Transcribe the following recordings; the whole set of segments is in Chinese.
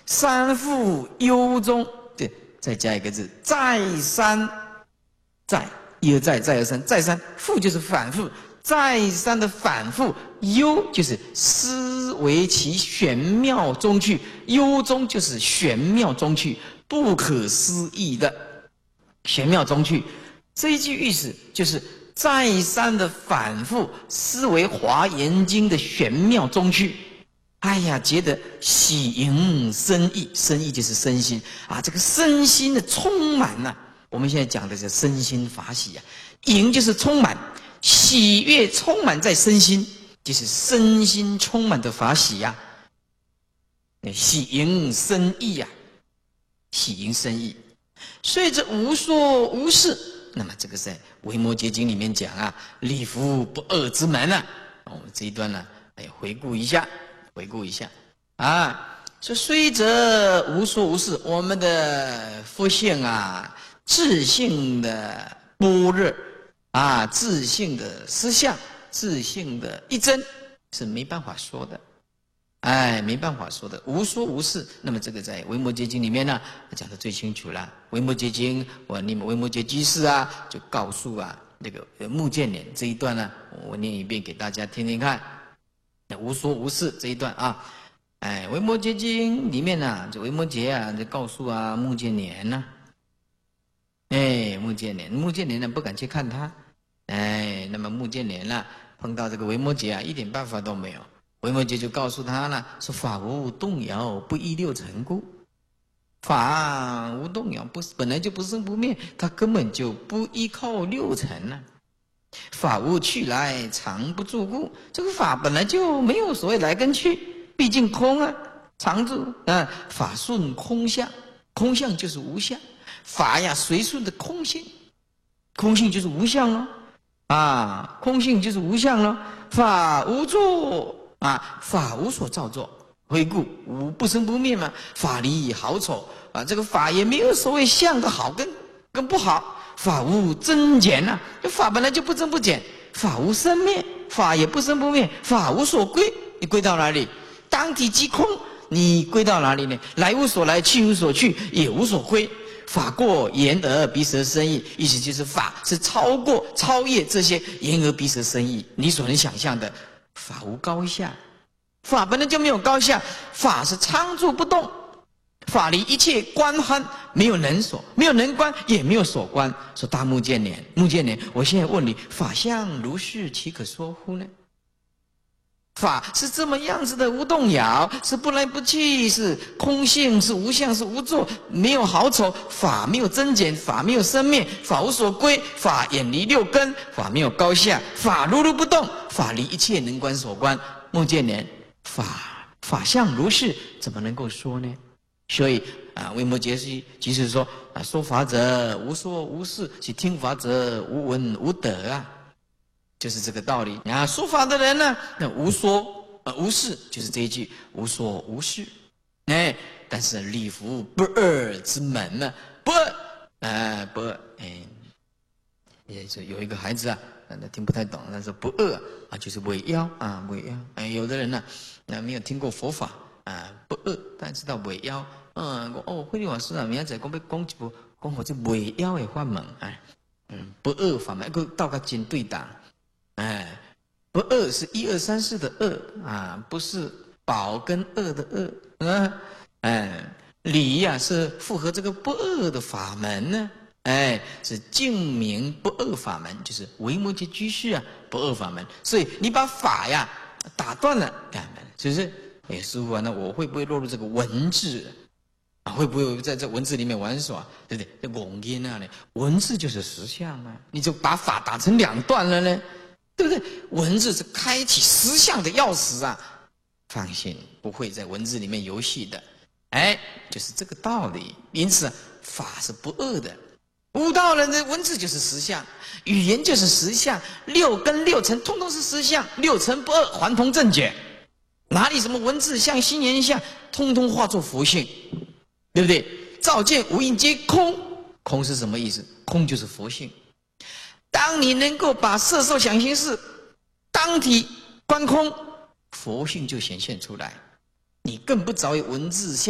三复忧中，对，再加一个字，再三，再一而再，再而三，再三，复就是反复，再三的反复，忧就是思维其玄妙中去，忧中就是玄妙中去，不可思议的玄妙中去。这一句意思就是再三的反复思维《华严经》的玄妙中去。哎呀，觉得喜迎身意，身意就是身心啊，这个身心的充满呐、我们现在讲的是身心法喜啊，迎就是充满，喜悦充满在身心，就是身心充满的法喜呀、喜迎身意呀、喜迎身意，所以这无说无事。那么这个在《维摩诘经》里面讲啊，立夫不二之门啊，我们这一段呢，回顾一下啊。这虽则无说无事，我们的佛性啊，自性的般若啊，自性的实相，自性的一真，是没办法说的。没办法说的，无说无事。那么这个在《维摩诘经》里面呢，讲得最清楚了。《维摩诘经》，你们维摩诘居士啊，就告诉啊，那个目犍连这一段呢，我念一遍给大家听听看。无说无事这一段啊，《维摩诘经》里面呢，这维摩诘啊，就告诉啊目犍连呢，目犍连呢不敢去看他，那么目犍连呢碰到这个维摩诘啊，一点办法都没有。维摩诘就告诉他了，说法无动摇，不依六尘故。法无动摇，本来就不生不灭，它根本就不依靠六尘呢、法无去来，常不住故。这个法本来就没有所谓来跟去，毕竟空啊，常住啊。法顺空相，空相就是无相。法呀，随顺的空性，空性就是无相了啊，空性就是无相了。法无作。法无所造作，回顾无不生不灭嘛。法离好丑啊，这个法也没有所谓相的好跟不好。法无增减呐，法本来就不增不减。法无生灭，法也不生不灭。法无所归，你归到哪里？当体即空，你归到哪里呢？来无所来，去无所去，也无所归。法过眼耳鼻舌身意，意思就是法是超越这些眼耳鼻舌身意你所能想象的。法无高下，法本来就没有高下，法是常住不动，法离一切观酣，没有能所，没有能观，也没有所观。说大目犍连，我现在问你，法相如是，岂可说乎呢？法是这么样子的，无动摇，是不来不去，是空性，是无相，是无作，没有好丑。法没有增减，法没有生灭，法无所归，法远离六根，法没有高下，法如如不动，法离一切能观所观。目犍连，法相如是，怎么能够说呢？所以维摩诘即是说说法者无说无事，其听法者无闻无得啊。就是这个道理啊！说法的人呢，那无说无事，就是这一句无说无事。但是立夫不二之门呢，不二，也是有一个孩子啊，听不太懂，他说不二啊，就是违妖啊，违妖。有的人呢，没有听过佛法啊，不二，但知道违妖。慧律法师啊，明仔载讲要讲一部讲或者违妖的法门，不二法门，个道个真对当。不二是1、2、3、4的二啊，不是宝跟恶的恶理呀是符合这个不二的法门呢，是净明不二法门，就是维摩诘居士啊不二法门。所以你把法呀打断了，是不是？师父啊，那我会不会落入这个文字啊？会不会在这文字里面玩耍？对不对？这妄音啊，文字就是实相啊，你就把法打成两段了呢？对不对？文字是开启实相的钥匙啊！放心，不会在文字里面游戏的。就是这个道理。因此，法是不二的。悟道人的文字就是实相，语言就是实相，六根六尘通通是实相，六尘不二，还同正觉。哪里什么文字相、心言相，通通化作佛性，对不对？照见无印皆空，空是什么意思？空就是佛性。当你能够把色受想行识当体观空，佛性就显现出来。你更不着于文字相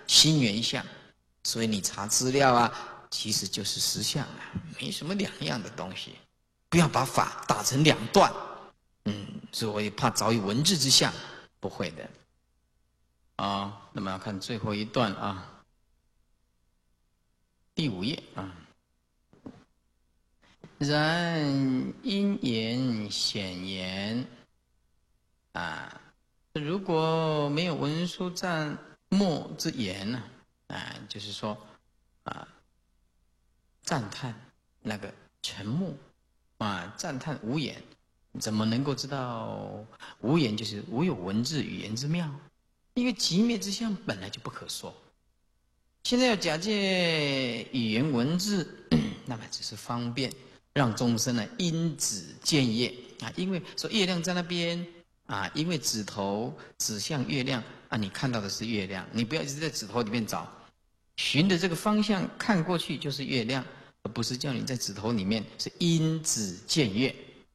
心缘相，所以你查资料啊，其实就是实相啊，没什么两样的东西。不要把法打成两段，所以我也怕早已文字之相，不会的。那么要看最后一段啊，第5页啊。然因言显言啊，如果没有文殊赞默之言呢，就是说赞叹那个沉默赞叹无言，怎么能够知道无言就是无有文字语言之妙？因为寂灭之相本来就不可说，现在要假借语言文字，那么只是方便让众生呢因指见业因为说月亮在那边因为指头指向月亮你看到的是月亮，你不要一直在指头里面找，循着这个方向看过去就是月亮，而不是叫你在指头里面是因指见月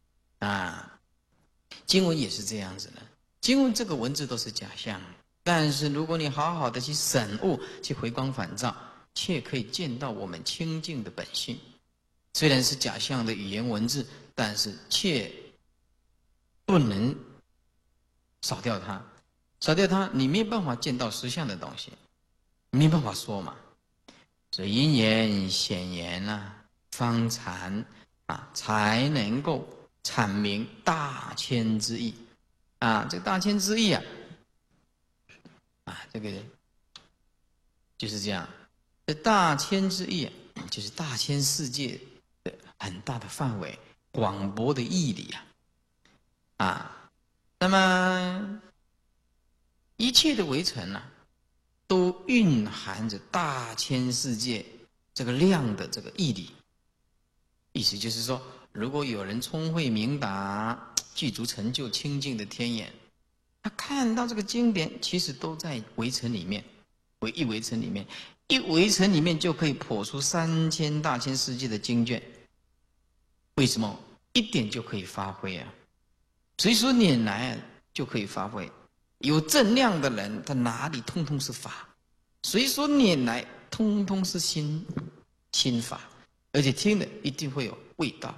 经文也是这样子的，经文这个文字都是假象，但是如果你好好的去审悟，去回光返照，却可以见到我们清净的本性。虽然是假象的语言文字，但是却不能少掉它，少掉它，你没有办法见到实相的东西，没办法说嘛。所以因言显言方禅才能够阐明大千之意这个大千之意这个就是这样。这大千之意就是大千世界的很大的范围，广博的义理那么一切的围城都蕴含着大千世界这个量的这个义理。意思就是说，如果有人聪慧明达，具足成就清净的天眼，他看到这个经典，其实都在围城里面，一围城里面，一围城里面就可以剖出3000大千世界的经卷。为什么？一点就可以发挥随所拈来就可以发挥。有正量的人，他哪里通通是法，随所拈来通通是心法，而且听了一定会有味道。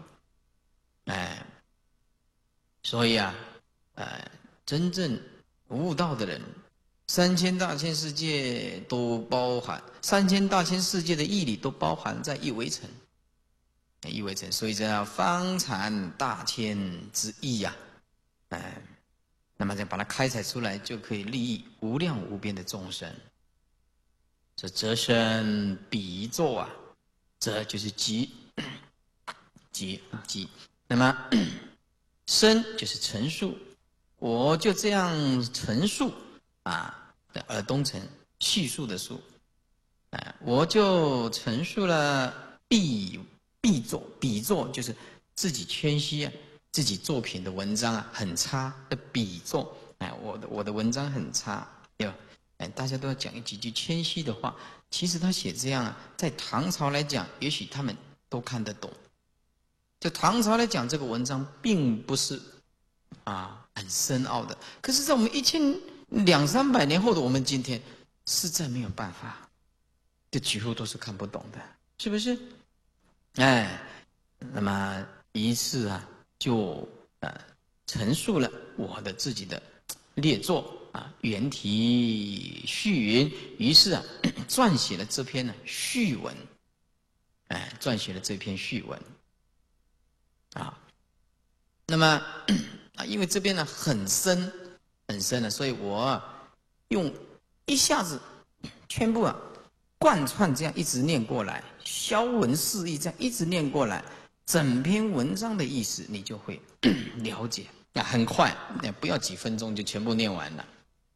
所以真正悟道的人，3000大千世界都包含，3000大千世界的义理都包含在一围城，一围城，所以这叫方禅大千之意那么再把它开采出来，就可以利益无量无边的众生。这则生彼作则就是即。那么生就是陈述，我就这样陈述耳东陈叙述的述我就陈述了必作就是自己谦虚自己作品的文章很差的笔作我的文章很差大家都要讲几句谦虚的话。其实他写这样在唐朝来讲，也许他们都看得懂。就唐朝来讲，这个文章并不是很深奥的。可是，在我们1200-300年后的我们今天，实在没有办法，这几乎都是看不懂的，是不是？那么一次就陈述了我的自己的列作原题序云，于是撰写了这篇序文，撰写了这篇序文那么因为这边很深很深了，所以我用一下子全部贯穿这样一直念过来，消文释义这样一直念过来，整篇文章的意思你就会了解很快不要几分钟就全部念完了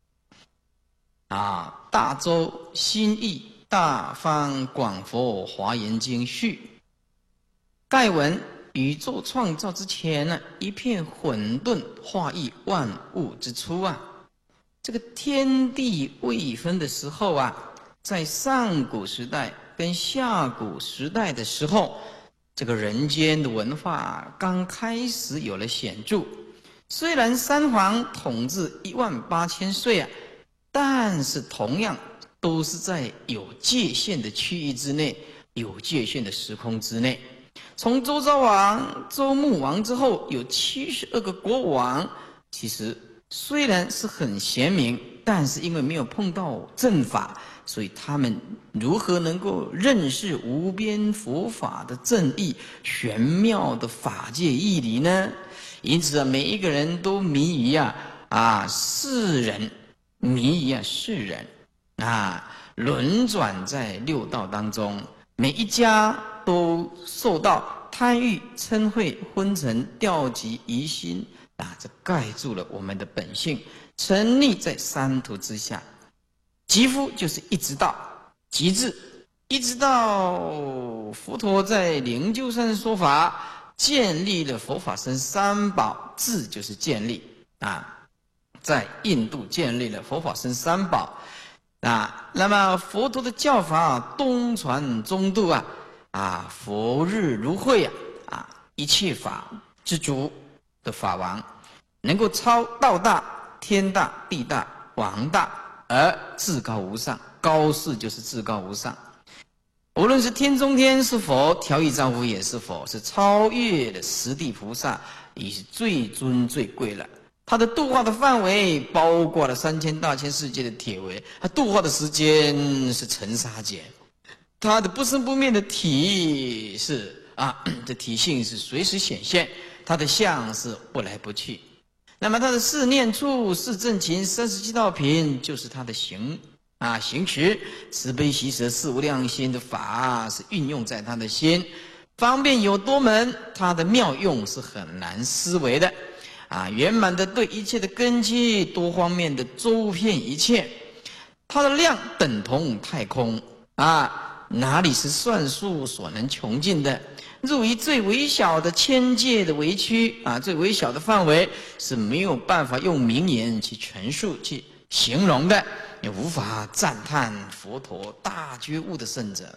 大周新译大方广佛华严经序，盖文宇宙创造之前一片混沌化育万物之初这个天地未分的时候在上古时代跟下古时代的时候，这个人间的文化刚开始有了显著。虽然三皇统治18000岁但是同样都是在有界限的区域之内，有界限的时空之内。从周昭王、周穆王之后，有72个国王，其实虽然是很贤明，但是因为没有碰到正法，所以他们如何能够认识无边佛法的正义、玄妙的法界义理呢？因此每一个人都迷于世人，迷于世人轮转在六道当中，每一家都受到贪欲、嗔恚、昏沉、调集、疑心这盖住了我们的本性，沉溺在三途之下。极夫就是一直到极致，一直到佛陀在灵鹫山说法，建立了佛法僧三宝，智就是建立在印度建立了佛法僧三宝那么佛陀的教法东传中度佛日如慧一切法之主的法王，能够超道大、天大、地大、王大，而至高无上。高士就是至高无上，无论是天中天是佛，调御丈夫也是佛，是超越了十地菩萨，已是最尊最贵了。他的度化的范围包括了3000大千世界的铁围，他度化的时间是尘沙劫，他的不生不灭的体是这体性是随时显现，他的相是不来不去。那么他的四念处、四正勤、37道品，就是他的行持，慈悲喜舍四无量心的法是运用在他的心，方便有多门，他的妙用是很难思维的圆满的对一切的根基，多方面的周遍一切，它的量等同太空哪里是算术所能穷尽的？入于最微小的千界的围区最微小的范围是没有办法用名言去陈述、去形容的，也无法赞叹佛陀大觉悟的圣者。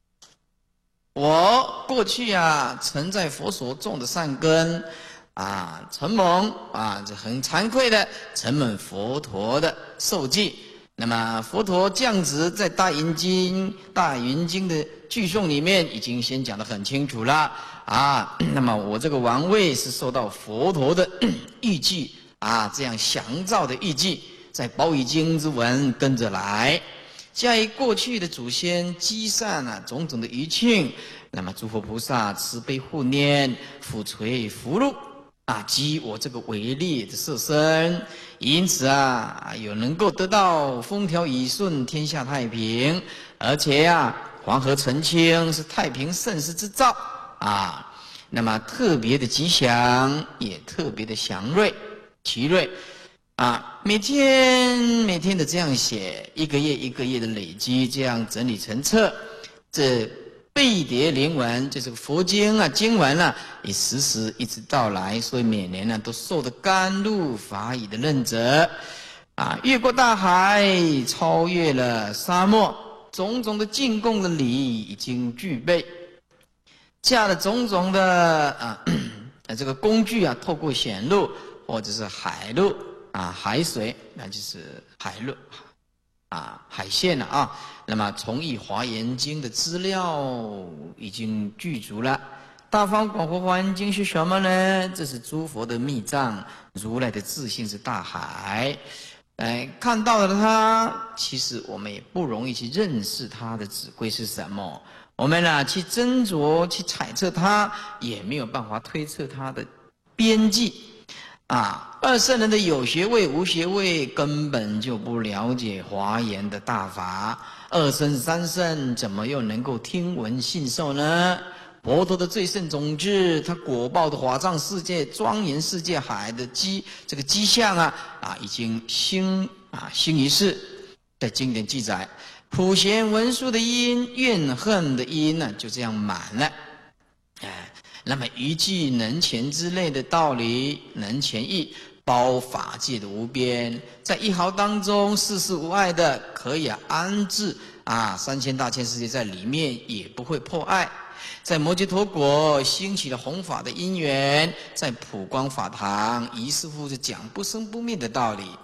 我过去曾在佛所种的善根承蒙这很惭愧的承蒙佛陀的受记。那么佛陀降旨在大云经的句诵里面已经先讲得很清楚了那么我这个王位是受到佛陀的预计这样详照的预计，在宝语经之文跟着来，加以过去的祖先积善种种的余庆，那么诸佛菩萨慈悲护念，抚垂福禄及我这个为例的色身，因此有能够得到风调雨顺、天下太平，而且黄河澄清是太平盛世之兆那么特别的吉祥，也特别的祥瑞奇瑞每天的这样写，一个月一个月的累积，这样整理成册，这背牒灵文就是佛经经文也时时一直到来，所以每年都受的甘露法语的认责越过大海，超越了沙漠，种种的进贡的礼已经具备，驾了种种的这个工具透过显路或者是海路海水，那就是海路海线了那么从译华严经的资料已经具足了。大方广佛华严经是什么呢？这是诸佛的密藏，如来的自性是大海。看到了它，其实我们也不容易去认识它的指归是什么。我们去斟酌、去揣测它，也没有办法推测它的边际。二圣人的有学位无学位根本就不了解华严的大法，二圣三圣怎么又能够听闻信受呢？佛陀的最胜种子，他果报的华藏世界、庄严世界海的这个迹象已经兴于世，在经典记载，普贤文殊的因、怨恨的因就这样满了。那么于句能前之类的道理，能前义，包法界的无边，在一毫当中世事无碍的可以安置3000大千世界在里面，也不会破碍。在摩羯陀国兴起了弘法的因缘，在普光法堂，仪师父就讲不生不灭的道理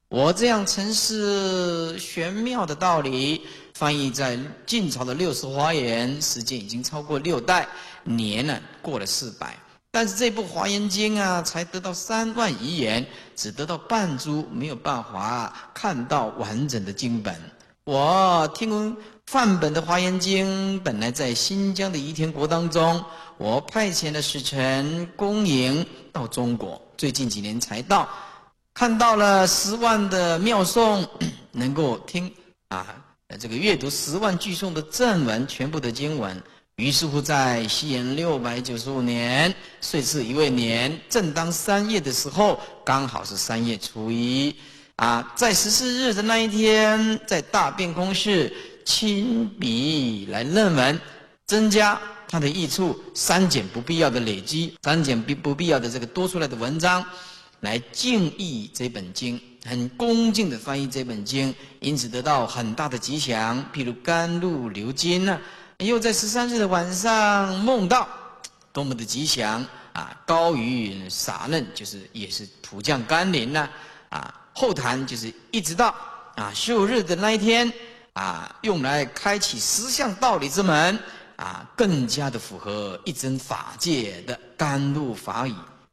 我这样陈释玄妙的道理，翻译在晋朝的六世华严，时间已经超过6代，年呢过了400。但是这部《华严经》啊，才得到3万余言，只得到半株，没有办法看到完整的经本。我听闻范本的《华严经》本来在新疆的宜田国当中，我派遣了使臣恭迎到中国，最近几年才到。看到了10万的妙颂，能够听这个阅读10万句颂的正文，全部的经文。于是乎，在西元695年，岁次一位年，正当3月的时候，刚好是3月初1在14日的那一天，在大变空室亲笔来论文，增加它的益处，删减不必要的累积，删减不必要的这个多出来的文章。来敬译这本经，很恭敬的翻译这本经，因此得到很大的吉祥。譬如甘露流金呢，又在13日的晚上梦到，多么的吉祥高于洒嫩，就是也是普降甘霖呢后谈就是一直到15日的那一天用来开启实相道理之门更加的符合一真法界的甘露法语。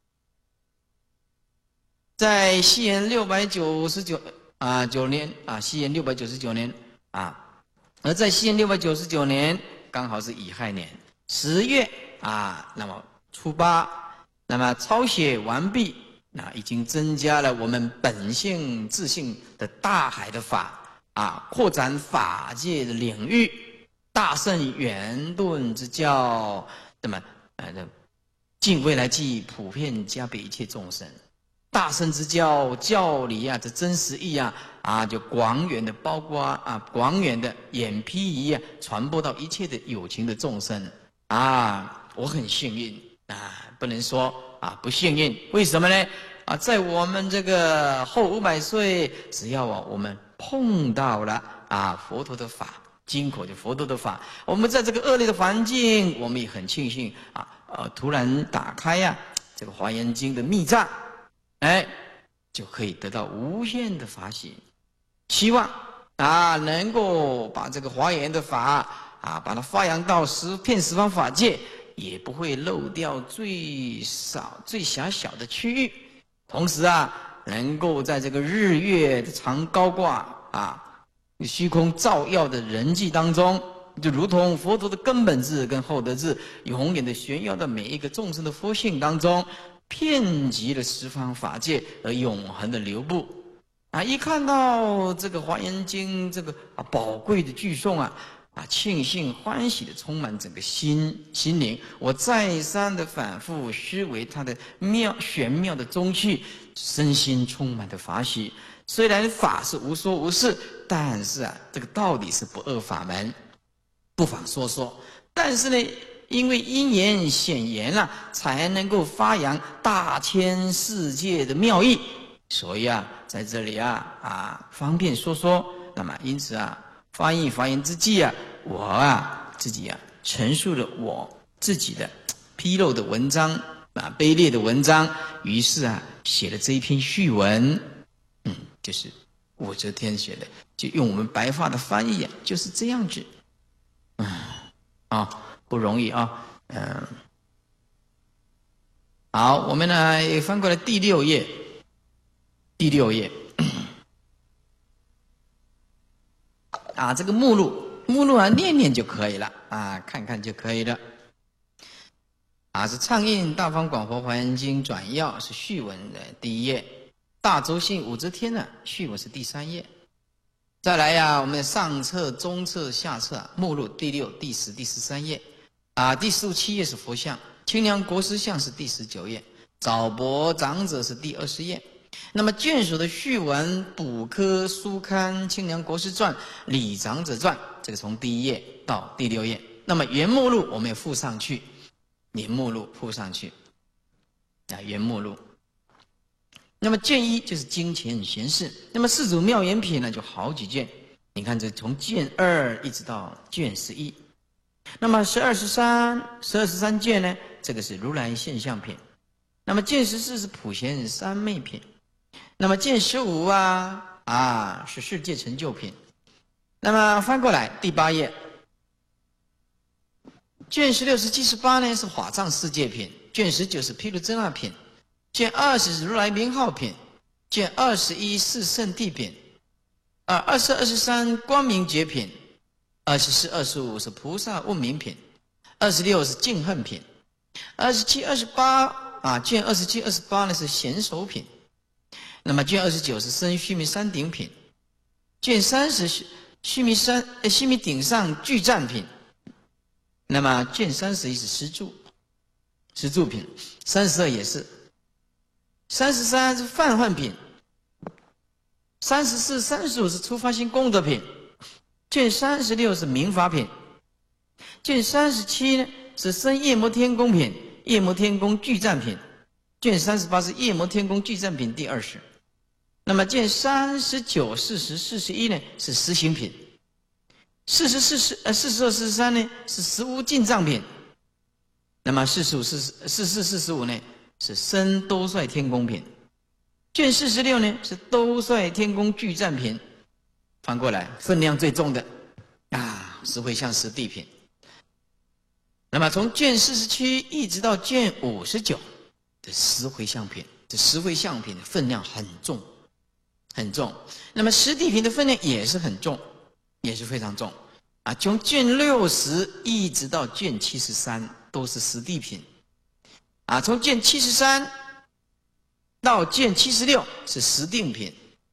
在西元699年西元699年而在西元699年刚好是乙亥年10月那么初8，那么抄写完毕，已经增加了我们本性自性的大海的法扩展法界的领域，大圣圆顿之教，那么尽未来际普遍加俾一切众生。大圣之教教理这真实义就广远的包括广远的眼披仪传播到一切的有情的众生我很幸运不能说不幸运。为什么呢？在我们这个后500岁，只要我们碰到了佛陀的法，经口的佛陀的法，我们在这个恶劣的环境，我们也很庆幸突然打开这个《华严经》的密藏。就可以得到无限的法喜。希望能够把这个华严的法把它发扬到遍十方法界，也不会漏掉最狭小的区域。同时能够在这个日月的常高挂虚空照耀的人际当中，就如同佛陀的根本智跟厚德智，永远的炫耀到每一个众生的佛性当中，遍及了十方法界而永恒的流布一看到这个《华严经》这个宝贵的句颂庆幸欢喜的充满整个心灵。我再三的反复思维它的玄妙的宗趣，身心充满的法喜。虽然法是无说无是，但是这个道理是不二法门，不妨说说。但是呢，因为因缘显言才能够发扬大千世界的妙义，所以在这里方便说说。那么因此翻译华严之际我自己陈述了我自己的披露的文章卑劣的文章，于是写了这一篇序文，就是武则天写的，就用我们白话的翻译就是这样子。不容易好，我们呢也翻过来第6页，这个目录念念就可以了看看就可以了是倡印大方广佛华严经转要，是序文的第1页，大周信武则天序文是第3页。再来我们上册、中册、下册目录第6、第10、第13页第17页是佛像，清凉国师像是第19页，早博长者是第20页。那么卷首的序文、补科书刊、清凉国师传、李长者传，这个从第1页到第6页。那么原目录我们也附上去，原目录那么卷1就是经前贤士，那么四祖妙言品呢就好几卷，你看这从卷2一直到卷11。那么12、13卷呢，这个是如来现象品。那么卷14是普贤三昧品。那那么卷15是世界成就品。那么翻过来第8页，卷16、17、18呢是法藏世界品，卷19是毗卢遮那品，卷20是如来名号品，卷21是圣谛品，22、23光明觉品，24、25是菩萨问名品，26是净恨品，27、28卷27、28呢是贤首品。那么卷29是生须弥山顶品，卷30是须弥顶上具赞品。那么卷31是十住品，32也是，33是泛幻品，34、35是初发心功德品，卷36是明法品，卷37呢是生夜摩天宫品，夜摩天宫具赞品，卷38是夜摩天宫具赞品第20。那么卷39、40、41呢是实行品，42、43呢是实无尽藏品。那么44、45呢是生兜率天宫品。卷46呢是兜率天宫具赞品。翻过来分量最重的十回向十地品。那么从卷47一直到卷59的十回向品，这十回向品的分量很重很重。那么十地品的分量也是很重，也是非常重从卷60一直到卷73都是十地品从卷73到卷76是十定品。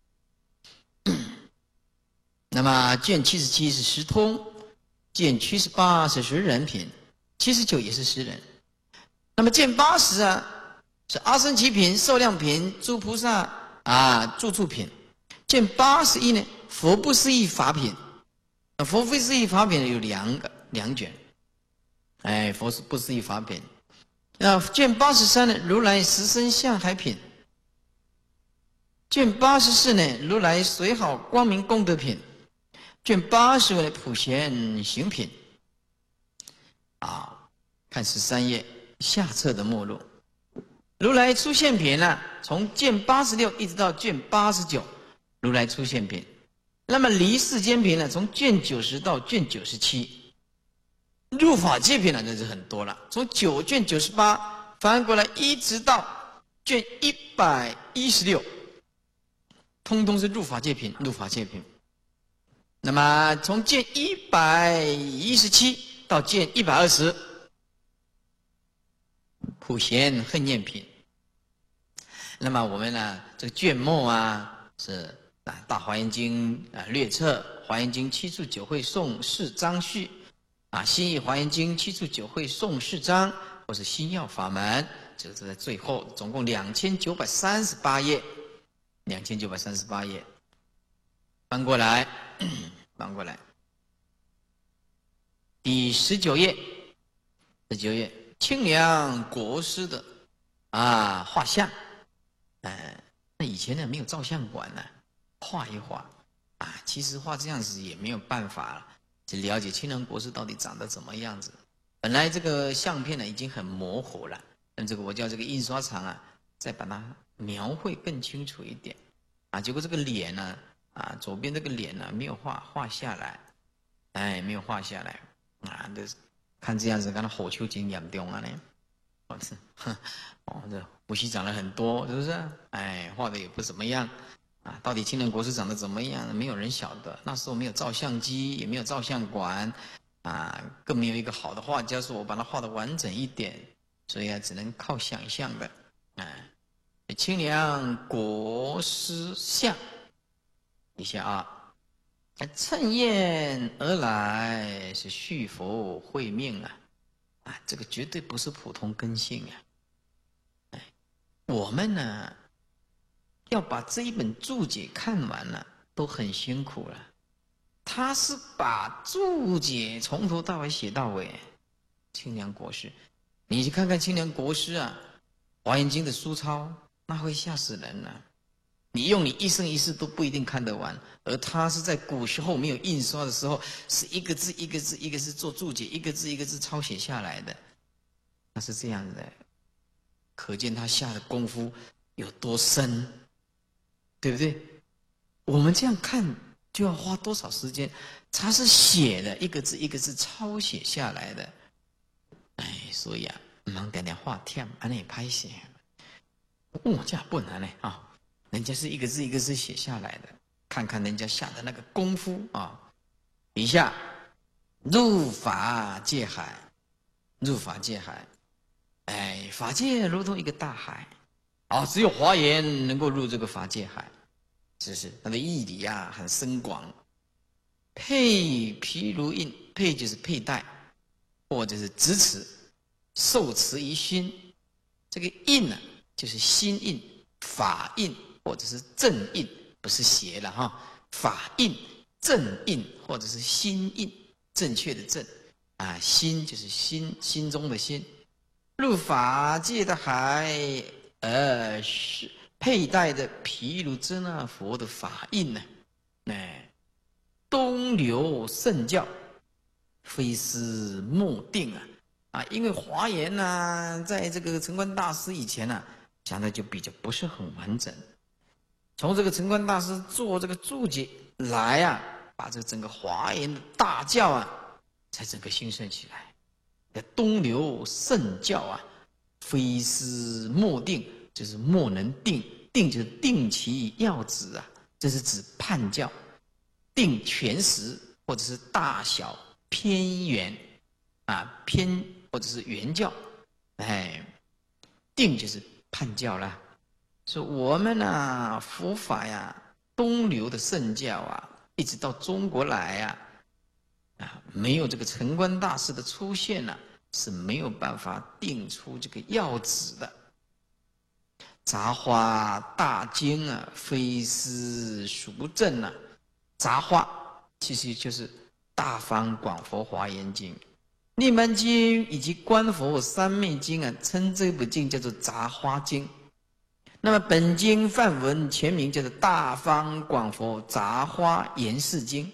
那么卷77是十通，卷78是十人品，79也是十人。那么卷80是阿僧祇品、受量品、诸菩萨住处品。卷81呢佛不思议法品，佛不思议法品有两卷，佛不思议法品。那卷83呢如来十身相海品，卷84呢如来随好光明功德品，卷85呢普贤行品看13页下册的目录。如来出现品从卷86一直到卷89如来出现品。那么离世间品从卷90到卷97。入法界品那是很多了，从卷98翻过来一直到卷116，通通是入法界品，入法界品。那么从卷117到卷120，普贤恨念品。那么我们这个卷末是大华严经略册，华严经7处9会颂释章序新义华严经7处9会颂释章，或是心要法门，这个是在最后，总共2938页，2938页。翻过来第19页，19页清凉国师的画像，那以前没有照相馆画一画其实画这样子也没有办法了，去了解清凉国师到底长得怎么样子。本来这个相片已经很模糊了，那这个我叫这个印刷厂再把它描绘更清楚一点结果这个脸左边这个脸没有画下来，没有画下来这看这样子，看到火球精严重呢，这胡须长了很多，是不是？画的也不怎么样到底清凉国师长得怎么样，没有人晓得。那时候没有照相机，也没有照相馆更没有一个好的画家说我把它画得完整一点，所以只能靠想象的清凉国师像一下乘宴而来是续佛慧命这个绝对不是普通根性我们要把这一本注解看完了都很辛苦了。他是把注解从头到尾写到尾，清凉国师，你去看看清凉国师华严经的书抄，那会吓死人你用你一生一世都不一定看得完，而他是在古时候没有印刷的时候，是一个字一个字一个字做注解，一个字一个字抄写下来的，那是这样的，可见他下的功夫有多深对不对？我们这样看就要花多少时间？他是写的一个字一个字抄写下来的，所以啊，唔通点点画忝，安尼歹写。这不难呢啊！人家是一个字一个字写下来的，看看人家下的那个功夫啊。以下入法界海，入法界海，法界如同一个大海，只有华严能够入这个法界海，是不是？它的义理啊很深广。佩毗卢印，佩就是佩戴，或者是执持，受持于心。这个印呢，就是心印、法印，或者是正印，不是邪了哈。法印、正印，或者是心印，正确的正啊，心就是心中的心。入法界的海，是佩戴的毗卢遮那佛的法印呢，东流圣教，非思莫定因为华严在这个澄观大师以前讲的就比较不是很完整。从这个澄观大师做这个注解来把这整个华严的大教才整个兴盛起来。东流圣教非思莫定，就是莫能定，定就是定其要旨这是指判教。定全实，或者是大小偏圆偏或者是圆教，定就是判教啦。说我们佛法东流的圣教一直到中国来没有这个澄观大师的出现是没有办法定出这个要旨的。杂花大经非思俗正杂花其实就是大方广佛华严经、涅槃经以及观佛三昧经称这部经叫做杂花经。那么本经梵文全名叫做大方广佛杂花严释经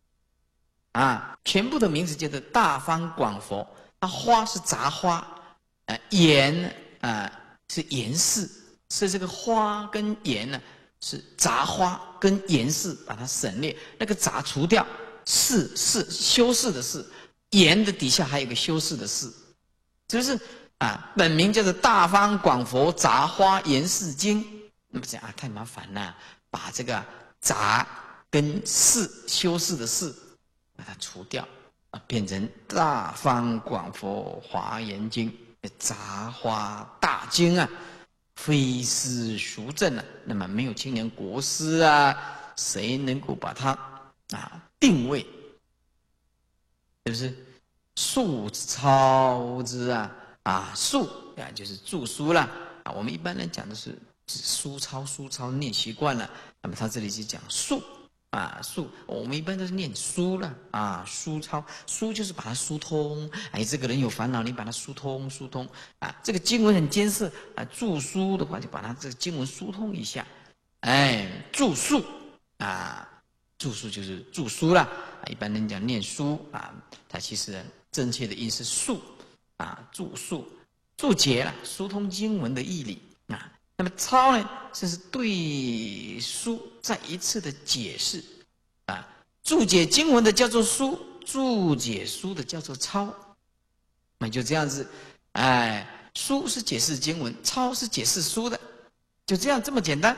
全部的名字叫做大方广佛。花是杂花，严是严释，是这个花跟严是杂花跟严释，把它省略，那个杂除掉，释是修饰的释，严的底下还有个修饰的释，是不是本名叫做大方广佛杂花严释经。那么这样太麻烦了，把这个杂跟释修饰的释把它除掉变成大方广佛华严经，杂花大经非思俗正那么没有青年国师谁能够把它定位？是不是？速抄之速就是著书啦我们一般人讲的是书抄念习惯了，那么他这里是讲速速，我们一般都是念书了书抄，书就是把它疏通。这个人有烦恼，你把它疏通这个经文很艰涩著书的话，就把它这个经文疏通一下。著述著述就是著书啦一般人讲念书它其实正确的音是述著述，注解了，疏通经文的义理那么抄呢，这是对书再一次的解释注解经文的叫做书，注解书的叫做抄。那就这样子书是解释经文，抄是解释书的，就这样这么简单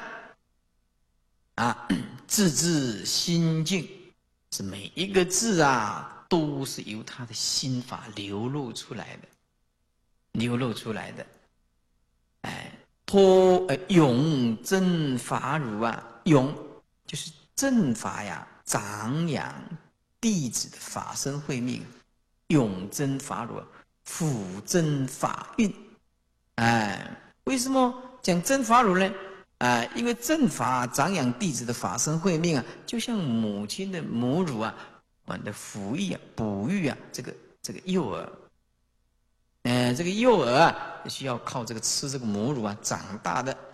字字心境，是每一个字都是由他的心法流露出来的永真法乳永就是正法长养弟子的法身慧命，永真法乳辅真法运为什么讲真法乳呢？因为正法长养弟子的法身慧命就像母亲的母乳的抚育哺育这个幼儿这个幼儿需要靠这个吃这个母乳长大的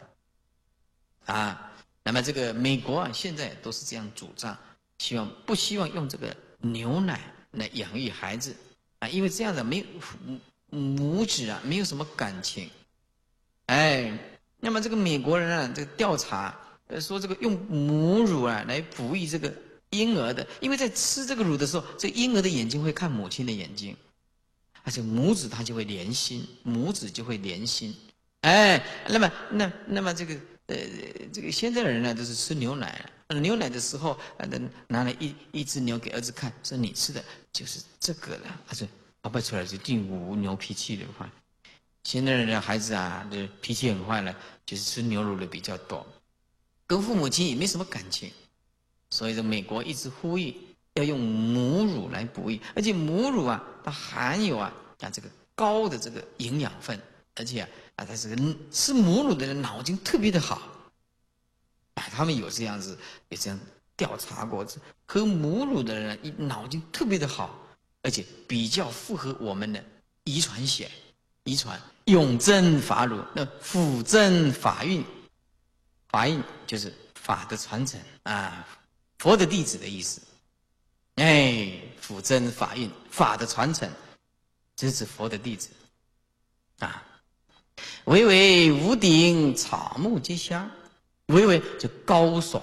那么这个美国现在都是这样主张，不希望用这个牛奶来养育孩子因为这样的没有母子没有什么感情那么这个美国人这个调查说这个用母乳啊来哺育这个婴儿的，因为在吃这个乳的时候，这婴儿的眼睛会看母亲的眼睛，而且母子它就会连心，母子就会连心。哎，那么这个现在的人呢，都是吃牛奶。牛奶的时候，拿了一只牛给儿子看，说你吃的就是这个了。他说宝贝出来就定无牛脾气的话，现在的孩子啊，这脾气很坏了，就是吃牛乳的比较多，跟父母亲也没什么感情。所以说，美国一直呼吁要用母乳来哺育，而且母乳啊，它含有这个高的这个营养分，而且它是吃母乳的人脑筋特别的好。他们有这样调查过，喝母乳的人脑筋特别的好，而且比较符合我们的遗传学。遗传永贞法乳，那辅正法运，法运就是法的传承啊，佛的弟子的意思。哎，辅正法运，法的传承，这是指佛的弟子啊。巍巍屋顶，草木皆香。巍巍就高耸，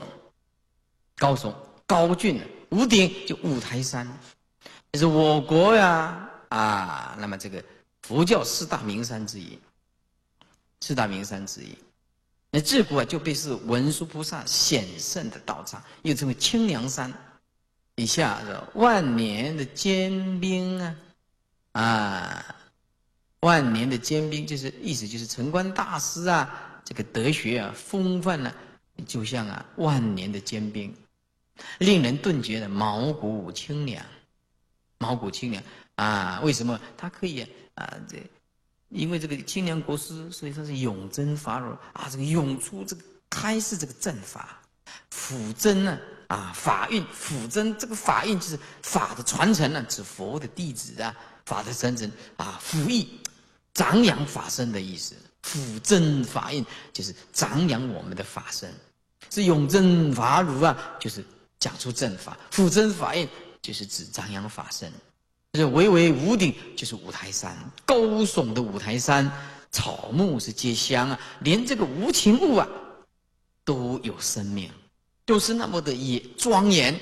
高峻的。屋顶就五台山，这是我国呀那么这个佛教四大名山之一。那自古就被视文殊菩萨显圣的道场，又称为清凉山。以下是万年的坚冰万年的坚冰，就是意思就是城关大师这个德学风范就像万年的坚冰，令人顿觉的毛骨清凉。为什么它可以因为这个清凉国师，所以它是永贞法乳这个涌出这个开示这个正法，辅真法运，辅真这个法运就是法的传承指佛的弟子法的传承辅益长养法身的意思。辅真法运就是长养我们的法身，是永贞法乳就是讲出正法，辅真法运就是指长养法身。就是巍巍屋顶，就是五台山，高耸的五台山，草木是皆香连这个无情物都有生命，都是那么的庄严，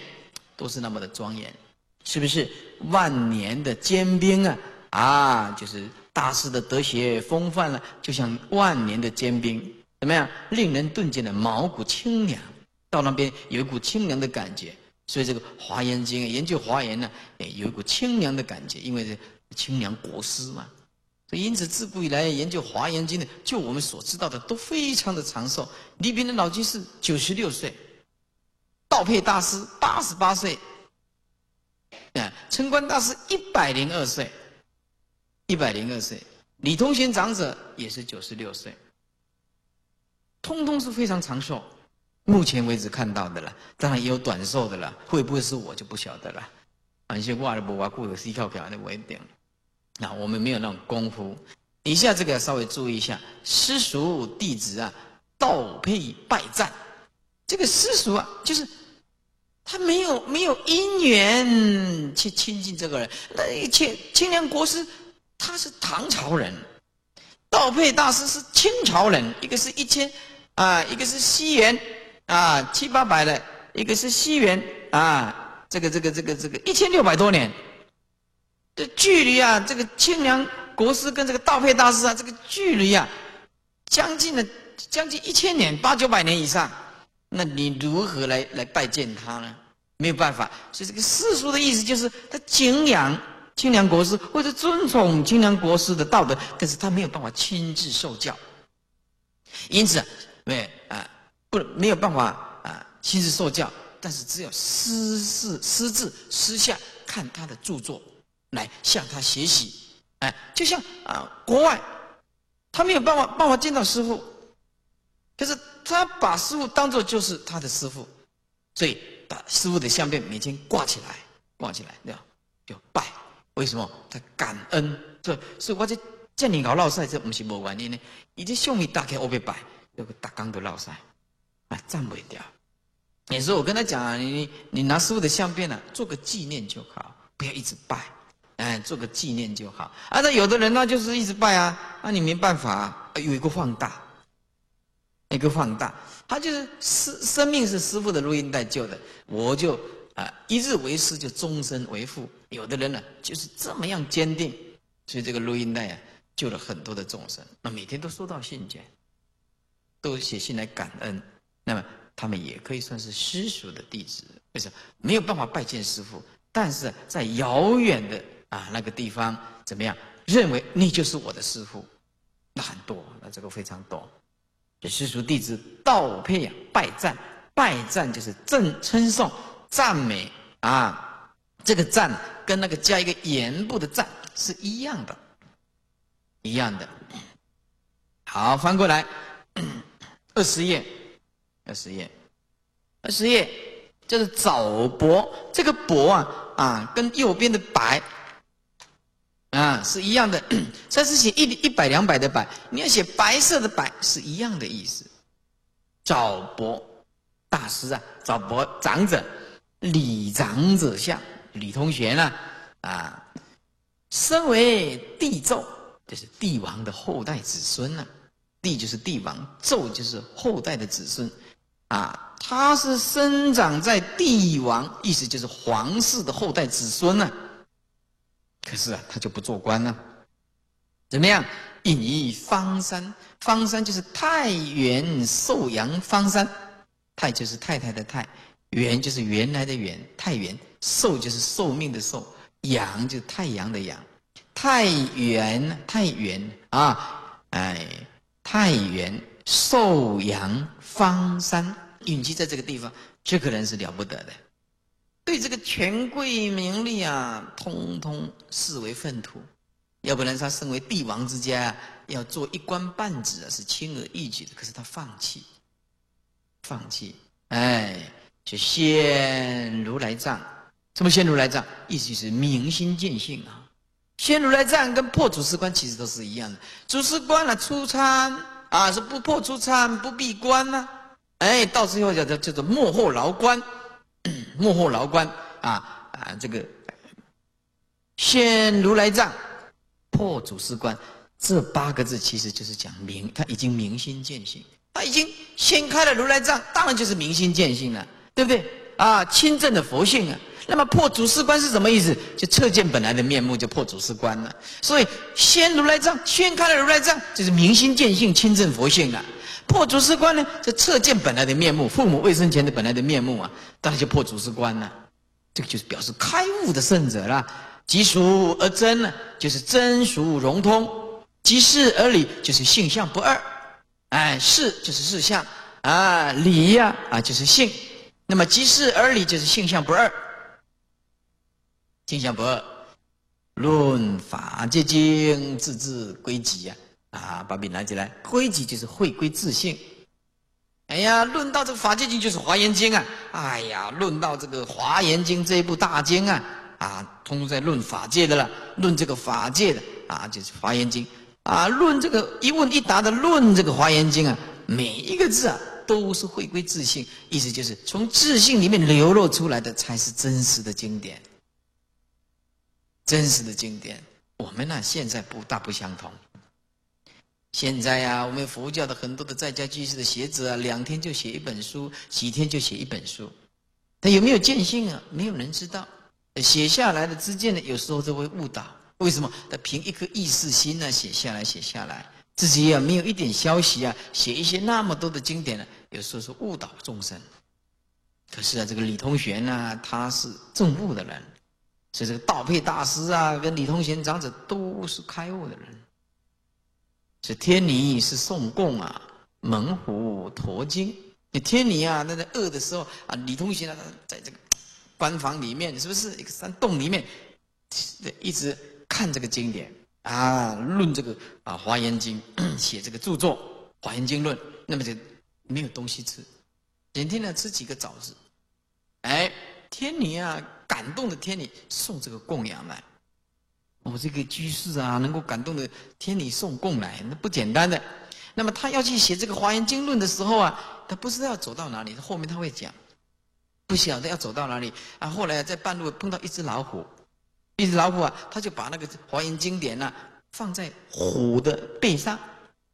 是不是？万年的坚冰就是大师的德学风范就像万年的坚冰，怎么样？令人顿觉的毛骨清凉，到那边有一股清凉的感觉。所以这个《华严经》研究华严有一股清凉的感觉，因为是清凉国师嘛。所以因此自古以来研究《华严经》的，就我们所知道的都非常的长寿。李炳的老居士96岁，道佩大师88岁，城关大师102岁，102岁，李通玄长者也是96岁，通通是非常长寿。目前为止看到的了，当然也有短寿的了，会不会是我就不晓得了。反正我也不挖过有西靠票的我一点，我们没有那种功夫。以下这个稍微注意一下，师叔弟子道配拜赞。这个师叔就是他没有因缘去亲近这个人。那清凉国师他是唐朝人，道配大师是清朝人，一个是一个是西元700-800的，一个是西元这个1600多年，这距离这个清凉国师跟这个道配大师这个距离将近1000年，800-900年以上。那你如何来拜见他呢？没有办法。所以这个世俗的意思就是他敬仰清凉国师，或者尊崇清凉国师的道德，但是他没有办法亲自受教，因此没有办法亲自受教，但是只有私自私下看他的著作，来向他学习。就像国外，他没有办法见到师父，可是他把师父当作就是他的师父，所以把师父的相片每天挂起来，对吧？就拜。为什么？他感恩。所以我这么搞落赛，这不是没原因呢。伊这相片打开我被拜，这个大纲都落赛。站不掉。有时候我跟他讲你拿师父的相片做个纪念就好，不要一直拜，做个纪念就好。那有的人就是一直拜你没办法有一个放大， 一个放大，他就是生命是师父的录音带救的，我就一日为师，就终身为父。有的人呢就是这么样坚定，所以这个录音带救了很多的众生，那每天都收到信件，都写信来感恩，那么他们也可以算是师属的弟子。为什么没有办法拜见师父？但是在遥远的那个地方怎么样？认为你就是我的师父，那很多，那这个非常多。师属弟子道配拜赞，拜赞就是称颂、赞美这个赞跟那个加一个言部的赞是一样的，一样的。好，翻过来20页就是枣柏，这个柏跟右边的白是一样的，这是写100、200的白，你要写白色的白是一样的意思。枣柏大师枣柏长者，李长者相，李通玄身为帝纣，就是帝王的后代子孙帝就是帝王，纣就是后代的子孙他是生长在帝王，意思就是皇室的后代子孙可是他就不做官了，怎么样？隐于方山，方山就是太原寿阳方山，太就是太太的太，原就是原来的原，太原，寿就是寿命的寿，阳就是太阳的阳，太原太原寿阳方山，隐居在这个地方，这个人是了不得的。对这个权贵名利通通视为粪土，要不然他身为帝王之家要做一官半职是轻而易举的，可是他放弃，就先如来藏。什么先如来藏？意思就是明心见性先如来藏跟破祖师观其实都是一样的。祖师观出参是不破出参，不闭关到最后叫做幕后牢关。幕后牢关这个先如来藏，破祖师观，这8个字其实就是讲明，他已经明心见性，他已经掀开了如来藏，当然就是明心见性了，对不对亲证的佛性那么破祖师观是什么意思？就彻见本来的面目，就破祖师观了。所以先如来藏，掀开了如来藏，就是明心见性，亲证佛性破祖师观呢，就彻见本来的面目，父母未生前的本来的面目当然就破祖师观了。这个就是表示开悟的圣者啦。即俗而真就是真俗融通；即事而理，就是性相不二。事就是事相理就是性。那么即事而理就是性相不二，性相不二。论法界经，字字归集把笔拿起来，归集就是回归自性。论到这个法界经就是华严经论到这个华严经这一部大经通通在论法界的了，论这个法界的就是华严经论这个一问一答的论这个华严经每一个字都是回归自性，意思就是从自性里面流露出来的才是真实的经典。真实的经典，我们现在大不相同。现在我们佛教的很多的在家居士的学者2天就写一本书，几天就写一本书，他有没有见性没有人知道。写下来的之间呢，有时候就会误导。为什么？他凭一颗意识心写下来，自己没有一点消息写一些那么多的经典有时候是误导众生。可是这个李通玄他是证悟的人，所以这个道配大师跟李通玄长者都是开悟的人。这天尼是宋供猛虎驮经。天尼他在饿的时候李通玄在这个官房里面，是不是一个山洞里面一直看这个经典论这个华严经，写这个著作华严经论。那么就没有东西吃，每天吃几个枣子。天尼感动的天尼送这个供养来。这个居士能够感动的天尼送供来，那不简单的。那么他要去写这个华严经论的时候他不知道要走到哪里，后面他会讲，不晓得要走到哪里后来在半路碰到一只老虎，他就把那个华严经典放在虎的背上，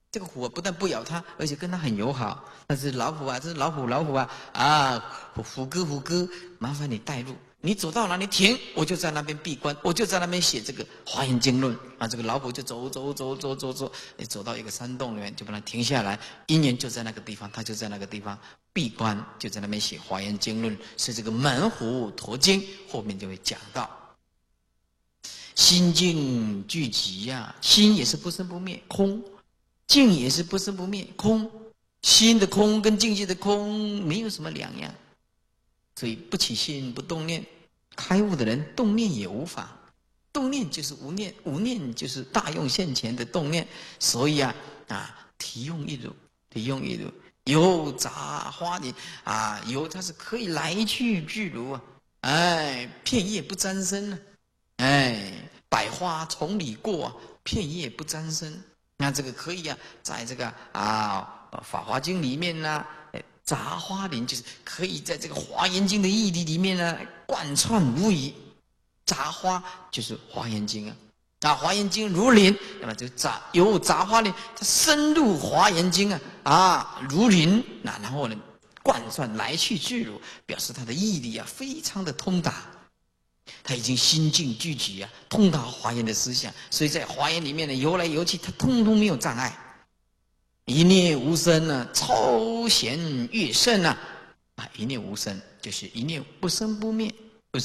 这个虎不但不咬他，而且跟他很友好。但是老虎啊，这是老虎啊，虎哥，麻烦你带路。你走到哪里停，我就在那边闭关，我就在那边写这个《华严经论》啊。这个老虎就走，走到一个山洞里面，就把它停下来。因缘就在那个地方，他就在那个地方闭关，就在那边写《华严经论》，是这个门虎陀经，后面就会讲到。心境聚集呀，心也是不生不灭，空；境也是不生不灭，空。心的空跟境界的空没有什么两样。所以不起心不动念，开悟的人动念也无妨，动念就是无念，无念就是大用现前的动念。所以体用一如，有杂花林有它是可以来去自如片叶不沾身百花丛里过片叶不沾身。那这个可以在这个法华经里面呢。杂花林就是可以在这个华严经的义理里面呢贯穿无疑。杂花就是华严经华严经如林，那么就有杂花林，它深入华严经如林，然后呢贯穿来去自如，表示它的义理非常的通达。他已经心境聚集通达华严的思想，所以在华严里面呢游来游去，它通通没有障碍。一念无生超贤越胜一念无生就是一念不生不灭，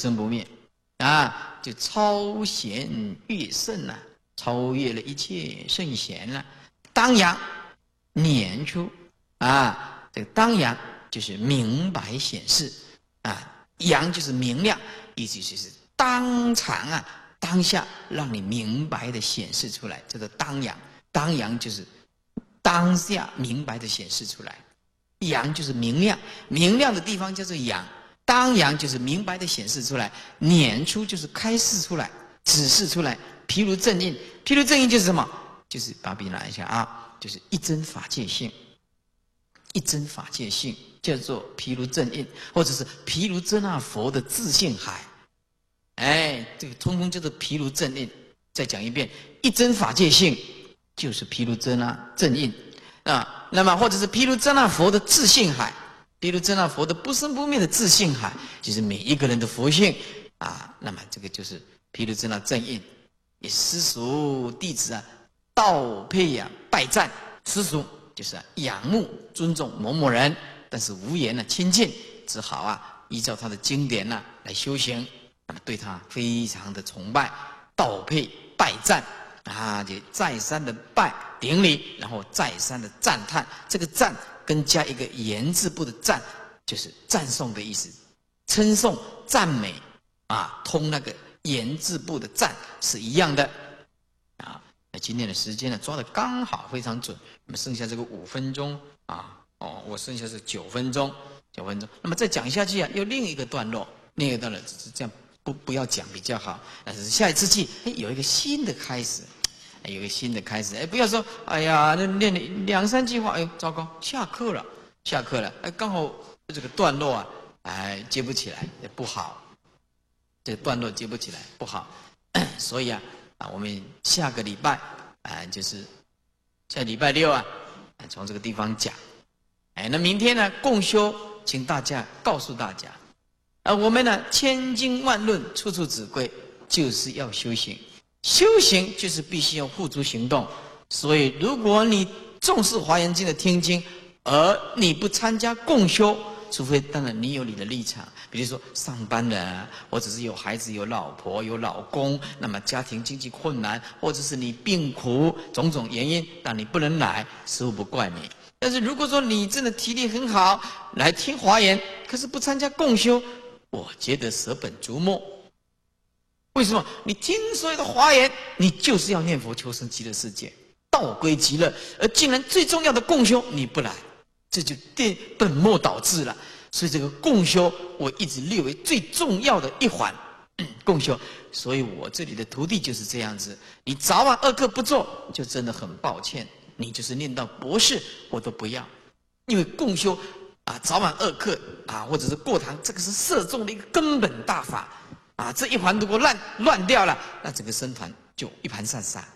就超贤越胜超越了一切圣贤当阳念出这个当阳就是明白显示阳就是明亮，意思就是当场当下让你明白的显示出来，这个当阳。当阳就是当下明白的显示出来，阳就是明亮，明亮的地方叫做阳，当阳就是明白的显示出来，念出就是开示出来，指示出来。譬如正印，就是什么？就是把笔拿一下就是一真法界性，一真法界性叫做譬如正印，或者是譬如真佛的自性海，这个通通叫做譬如正印。再讲一遍，一真法界性。就是譬如真正印那么或者是譬如真佛的自性海，譬如真佛的不生不灭的自性海，就是每一个人的佛性那么这个就是譬如真正印。也师属弟子道配拜赞，师属就是仰慕尊重某某人，但是无言亲近，只好依照他的经典来修行，那么对他非常的崇拜，道配拜赞就再三的拜顶礼，然后再三的赞叹。这个赞跟加一个言字部的赞，就是赞颂的意思，称颂赞美通那个言字部的赞是一样的那今天的时间抓得刚好非常准，那么剩下这个5分钟我剩下是9分钟，那么再讲下去又另一个段落，只是这样不要讲比较好。但是下一次去有一个新的开始，不要说哎呀练2、3句话，糟糕，下课了，刚好这个段落接不起来也不好，这个段落接不起来不好，所以我们下个礼拜就是在礼拜6从这个地方讲。那明天呢共修，请大家告诉大家我们呢千经万论处处指归，就是要修行。修行就是必须要付诸行动，所以如果你重视华严经的听经，而你不参加共修，除非当然你有你的立场，比如说上班人或者是有孩子有老婆有老公，那么家庭经济困难，或者是你病苦种种原因，但你不能来，师父不怪你。但是如果说你真的体力很好来听华严，可是不参加共修，我觉得舍本逐末。为什么？你听所有的华严，你就是要念佛求生极乐世界，道归极乐，而竟然最重要的共修你不来，这就本末倒置了。所以这个共修我一直列为最重要的一环共修。所以我这里的徒弟就是这样子，你早晚2课不做，就真的很抱歉，你就是念到博士我都不要。因为共修早晚2课或者是过堂，这个是摄众的一个根本大法这一环如果乱掉了，那整个僧团就一盘散沙。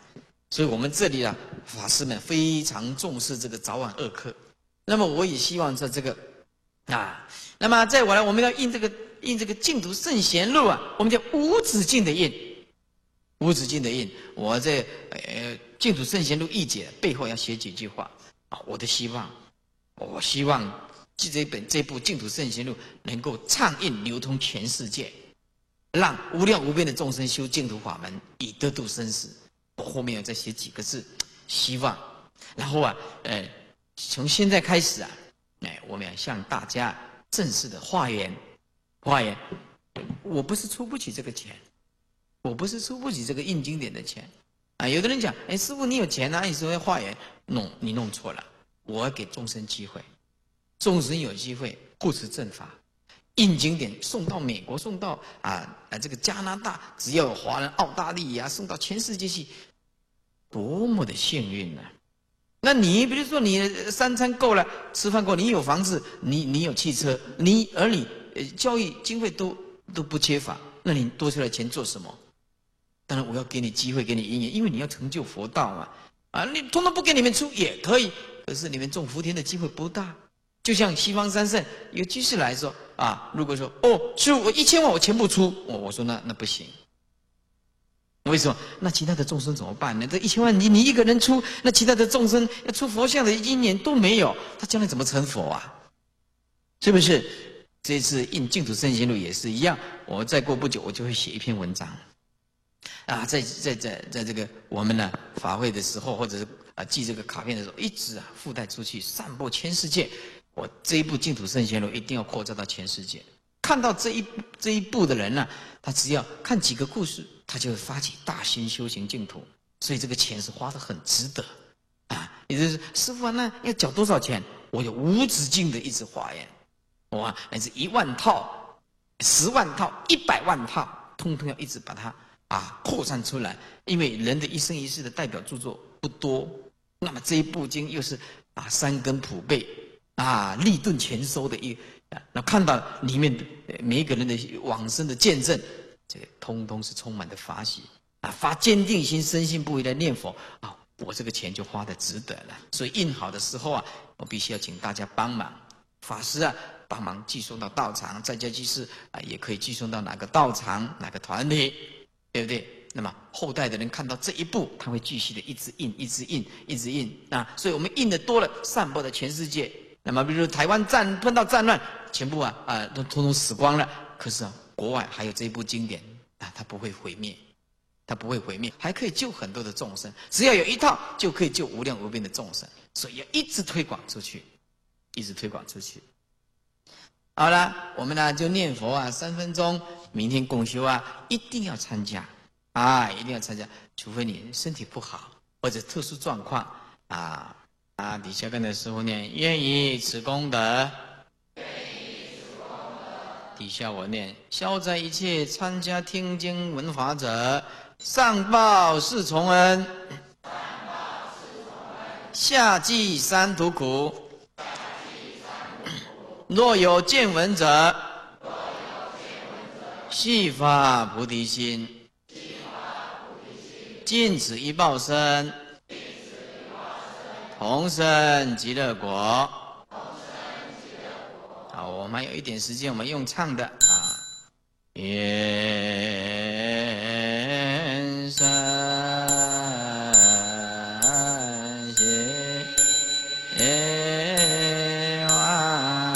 所以我们这里啊，法师们非常重视这个早晚2课。那么我也希望在这个那么再往来，我们要印这个净土圣贤录啊，我们叫无止境的印，无止境的印。我在净土圣贤录译解背后要写几句话啊，我的希望，我希望这部净土圣贤录能够畅印流通全世界，让无量无边的众生修净土法门，以得度生死。我后面要再写几个字，希望。然后从现在开始啊，我们要向大家正式的化缘。我不是出不起这个钱，我不是出不起这个印经典的钱啊。有的人讲，师父你有钱啊，你说要化缘，你弄错了。我要给众生机会，众生有机会护持正法，印经典送到美国，送到这个加拿大，只要有华人，澳大利亚送到全世界去，多么的幸运啊！那你比如说你3餐够了，吃饭够，你有房子，你有汽车，你儿女教育经费都不缺乏，那你多出来钱做什么？当然我要给你机会，给你因缘，因为你要成就佛道嘛。你通通不给你们出也可以，可是你们种福田的机会不大。就像西方三圣有居士来说如果说师父我1000万我全部出，我说那不行。为什么？那其他的众生怎么办呢？这1000万你一个人出，那其他的众生要出佛像的因缘都没有，他将来怎么成佛啊？是不是？这次印净土圣贤录也是一样，我再过不久我就会写一篇文章在这个我们呢法会的时候，或者是寄这个卡片的时候，一直附带出去，散播全世界。我这一部净土圣贤录一定要扩张到全世界。看到这一部的人呢，他只要看几个故事，他就会发起大心修行净土。所以这个钱是花得很值得也就是师父那要缴多少钱？我有无止境的一直化缘，乃至1万套、10万套、100万套，通通要一直把它扩散出来。因为人的一生一世的代表著作不多，那么这一部经又是三根普被利钝全收的那看到里面的每一个人的往生的见证，这个通通是充满的法喜发坚定心，深信不疑的念佛我这个钱就花得值得了。所以印好的时候我必须要请大家帮忙，法师帮忙寄送到道场，在家居士也可以寄送到哪个道场哪个团体，对不对？那么后代的人看到这一步，他会继续的一直印一直印一直印所以我们印的多了，散播到全世界。那么比如台湾碰到战乱，全部都通通死光了，可是国外还有这一部经典它不会毁灭，它不会毁灭，还可以救很多的众生。只要有一套，就可以救无量无边的众生。所以要一直推广出去，一直推广出去。好了，我们呢就念佛3分钟，明天共修一定要参加一定要参加，除非你身体不好或者特殊状况底下跟着师父念，愿以此功德，底下我念，消灾一切参加听经闻法者，上报四重恩，下济三途苦。若有见闻者，悉发菩提心，尽此一报身，同生极乐国。好，我们还有一点时间，我们用唱的愿山谢万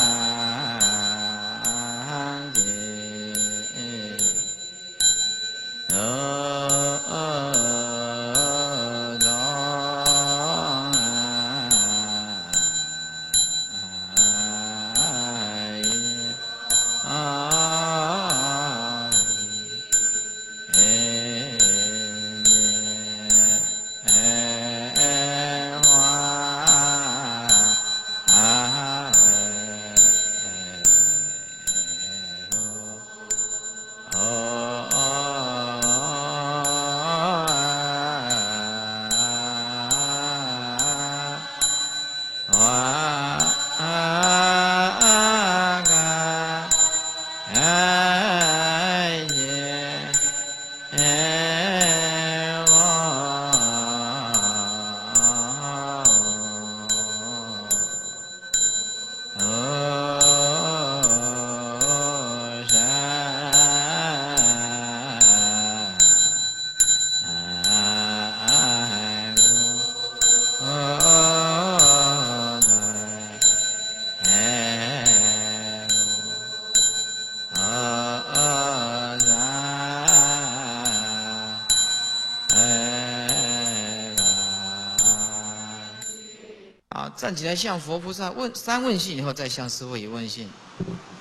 劫站起来向佛菩萨问三问信以后，再向师父也问信。